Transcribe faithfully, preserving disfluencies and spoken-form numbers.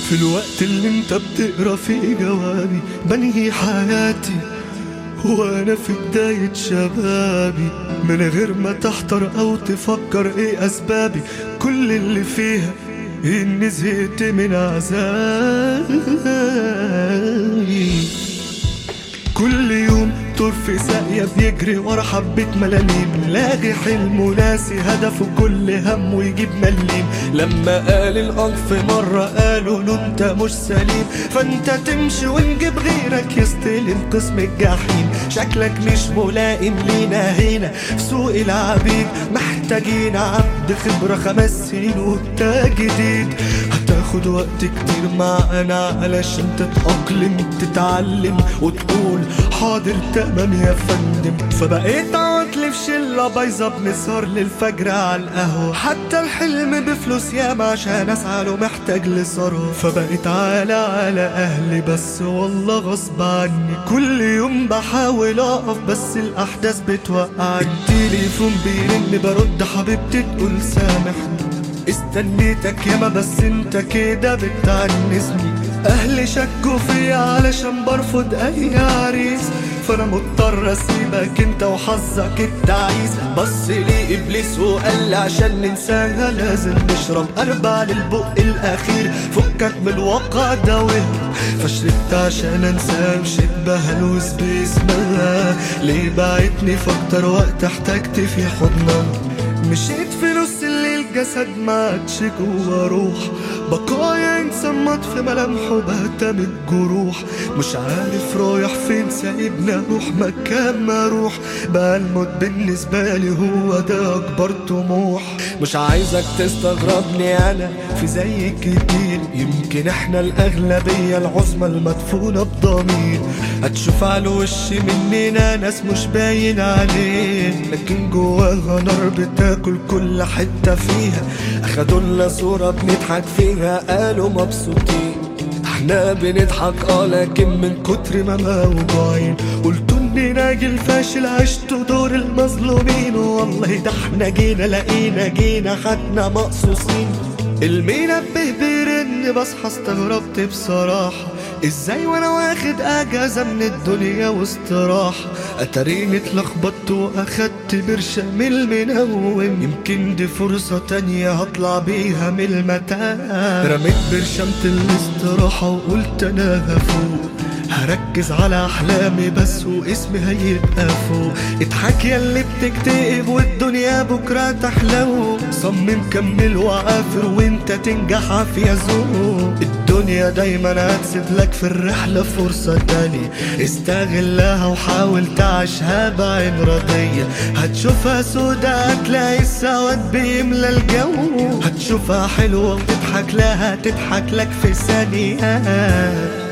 في الوقت اللي انت بتقرا فيه جوابي بنهي حياتي وانا في بداية شبابي، من غير ما تحتار او تفكر ايه اسبابي. كل اللي فيها اني زهقت من عذابي. كل يوم طور في ساقية بيجري ورا حبة ملاليم، لاغي حلم وناسي هدفه كل هم ويجيب مليم. لما قال الألف مرة قالوا له انت مش سليم، فانت تمشي ونجيب غيرك يستلم قسم الجحيم. شكلك مش ملائم لينا هنا في سوق العبيد، محتاجين عبد خبرة خمس سنين وبتاع جديد. هتاخد وقت كتير معانا علشان تتأقلم تتعلم وتقول حاضر تمام يا فندم. فبقيت عطل في شلة بايظة بنسهر للفجر على القهوة، حتى الحلم بفلوس ياما عشان اسعى له محتاج لثروة. فبقيت عالة على اهلي بس والله غصب عني، كل يوم بحاول اقف بس الاحداث بتوقعني. التليفون بيرن برد حبيبتي تقول سامحني، استنيتك ياما بس انت كده بتعنسني. اهلي شكوا فيا علشان برفض اي عريس، فانا مضطر اسيبك انت وحظك التعيس. بص لي ابليس وقال لي عشان ننساها لازم نشرب اربع للبق الاخير، فكك من الواقع ده وهم. فشربت عشان انسى مشيت بهلوس باسمها، ليه بعتني في اكتر وقت احتجت في حضنها. مشيت في نص الليل جسد ما عادش جوا روح، بقايا انسان مات في ملامحه بهتم الجروح. مش عارف رايح فين سايبنا روح مكان ما اروح، بقى الموت بالنسبة لي هو ده اكبر طموح. مش عايزك تستغربني انا في زي كتير، يمكن احنا الاغلبية العظمى المدفونة بضمير. هتشوف على الوش مننا ناس مش باين عليه، لكن جواها نار بتاكل كل حتة فيها. اخدوا لنا صورة بنضحك فيها قالوا مبسوطين، احنا بنضحك اه لكن من كتر ما موجوعين. قلتوا اني راجل فاشل عشت دور المظلومين، والله ده احنا جينا لقينا جينا خدنا مقصوصين. المنبه بيرن بصحى استغربت بصراحة، ازاي وانا واخد اجازة من الدنيا واستراحة. اتاريني اتلخبطت واخدت برشام المنوم، يمكن دي فرصة تانية هطلع بيها من المتاهة. رميت برشامة الاستراحة وقلت انا هفوق، هركز على احلامي بس واسمي هيبقى فوق. اضحك يا اللي بتكتئب والدنيا بكرة تحلو، صمم كمل وعافر وانت تنجح عافية ذوق. الدنيا دايما هتسيب لك في الرحلة فرصة تانية، استغلها وحاول تعيشها بعين رضية. هتشوفها سودا هتلاقي السواد بيملى الجو، هتشوفها حلوة وتضحك لها تضحك لك في ثانية.